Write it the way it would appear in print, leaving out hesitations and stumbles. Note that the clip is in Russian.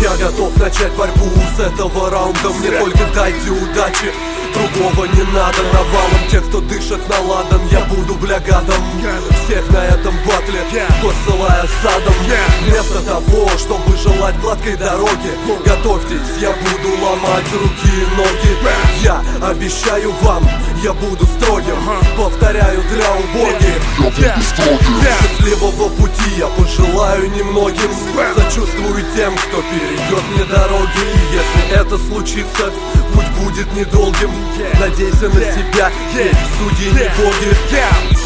Я готов начать борьбу с этого раунда. Мне только дайте удачи, другого не надо. Навалом тех, кто дышит на ладан, я буду блягадом всех на этом батле, посылая садом. Вместо того, чтобы желать гладкой дороги, готовьтесь, я буду ломать руки и ноги. Я обещаю вам, я буду строгим, повторяю для убогих. Счастливого пути я пожелаю немногим, сочувствую тем, кто перейдет мне дороги. И если это случится, путь будет недолгим. Надейся на себя, ведь судьи не боги.